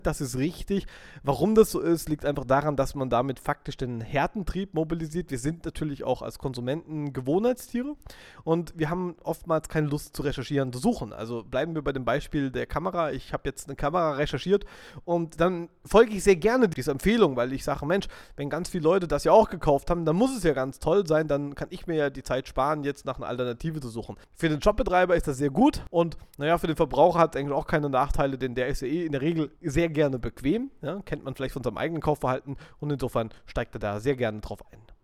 Das ist richtig. Warum das so ist, liegt einfach daran, dass man damit faktisch den Härtentrieb mobilisiert. Wir sind natürlich auch als Konsumenten Gewohnheitstiere und wir haben oftmals keine Lust zu recherchieren, zu suchen. Also bleiben wir bei dem Beispiel der Kamera. Ich habe jetzt eine Kamera recherchiert und dann folge ich sehr gerne dieser Empfehlung, weil ich sage, Mensch, wenn ganz viele Leute das ja auch gekauft haben, dann muss es ja ganz toll sein, dann kann ich mir ja die Zeit sparen, jetzt nach einer Alternative zu suchen. Für den Jobbetreiber ist das sehr gut und naja, für den Verbraucher hat es eigentlich auch keine Nachteile, denn der ist ja in der Regel sehr gerne bequem, ja, kennt man vielleicht von seinem eigenen Kaufverhalten und insofern steigt er da sehr gerne drauf ein.